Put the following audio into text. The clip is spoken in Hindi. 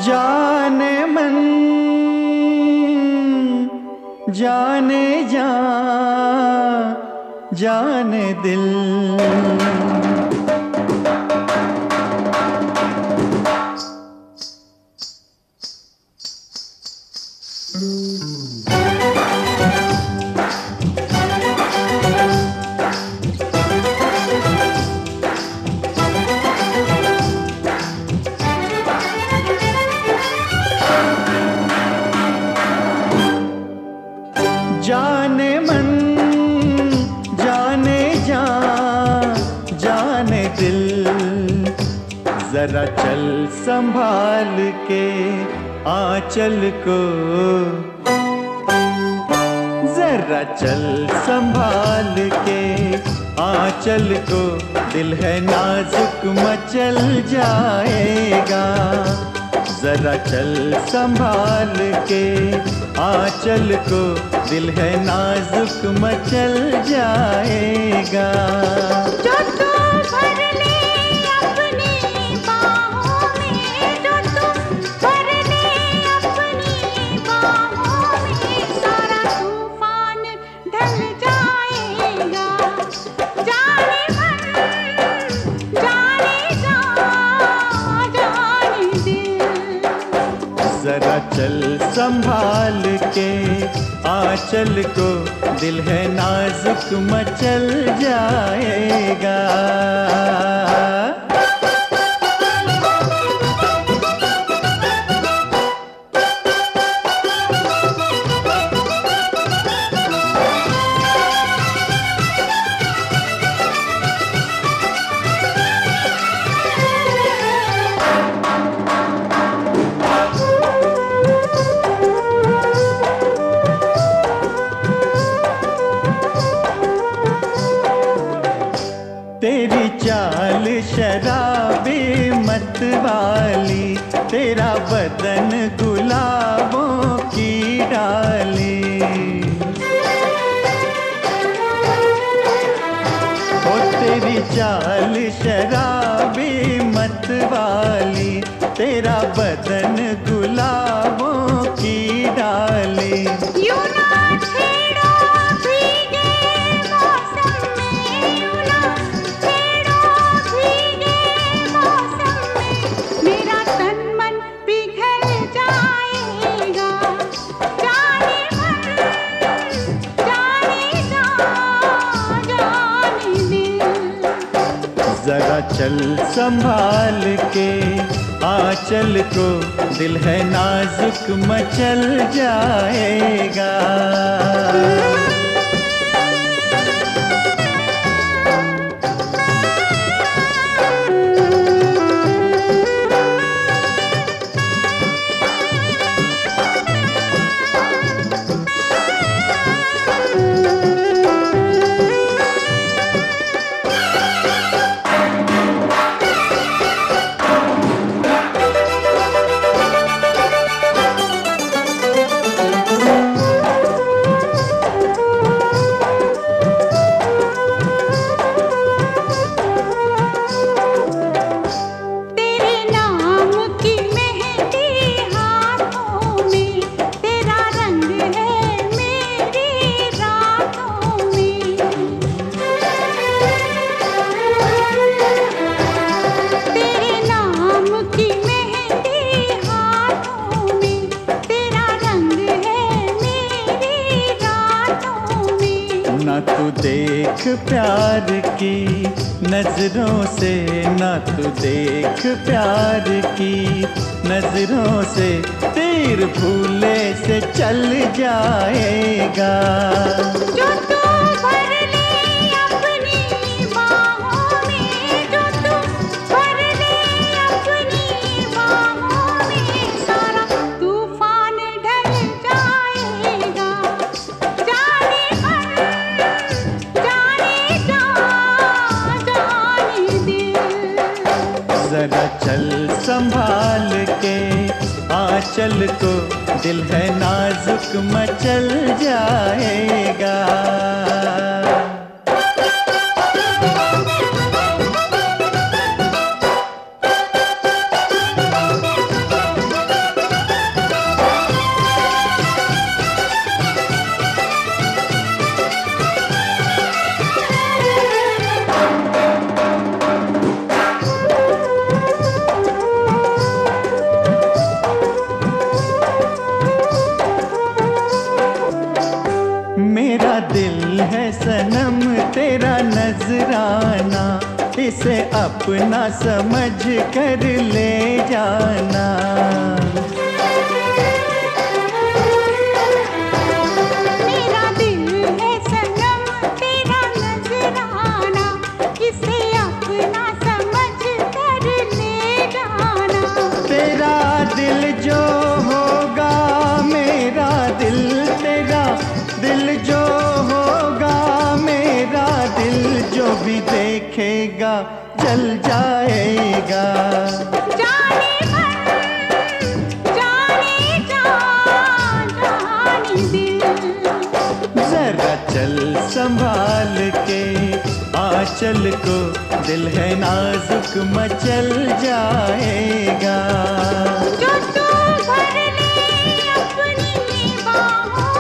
जाने मन जाने जा जाने दिल। जाने मन जाने जा जाने दिल, जरा चल संभाल के आंचल को, जरा चल संभाल के आंचल को, दिल है नाजुक मचल जाएगा। जरा चल संभाल के आंचल को, दिल है नाजुक मचल जाएगा। जो तू भर ले अपनी बाहों में, जो तू भर ले अपनी बाहों में, सारा तूफान ढल जाएगा। जाने मन जाने जा जाने दिल, जरा चल संभाल के आंचल को, दिल है नाजुक मचल जाएगा। तेरी चाल शराबी मत वाली, तेरा बदन गुलाबों की डाली। ओ तेरी चाल शराबी मत वाली, तेरा बदन गुलाबों की डाली। यूं ना छेड़ो भीगे मौसम में, यूं ना छेड़ो भीगे मौसम में, मेरा तन मन पिघल जाएगा। जाने मन जाने जा जाने दिल, जरा चल संभाल के आंचल को, दिल है नाजुक मचल जाएगा। ना तू देख प्यार की नजरों से, ना तू देख प्यार की नजरों से, तीर फूले से चल जाएगा। जो तू भर ले अपनी बाहों में, जो तू भर ले अपनी बाहों में, सारा तूफान ढल जाएगा। जाने मन जाने जा जाने दिल, जरा चल संभाल के आंचल को, दिल है नाजुक मचल जाएगा। इसे अपना समझ कर ले जाना। मेरा दिल है सनम तेरा नजराना, इसे अपना समझ कर ले जाना। तेरा दिल जो होगा मेरा दिल, तेरा दिल जो होगा मेरा दिल, जो भी देखेगा जल जाएगा। जाने मन, जाने जान, जाने दिल। जरा चल संभाल के आंचल को, दिल है नाजुक मचल जाएगा। जो तू भर ले अपनी बाहों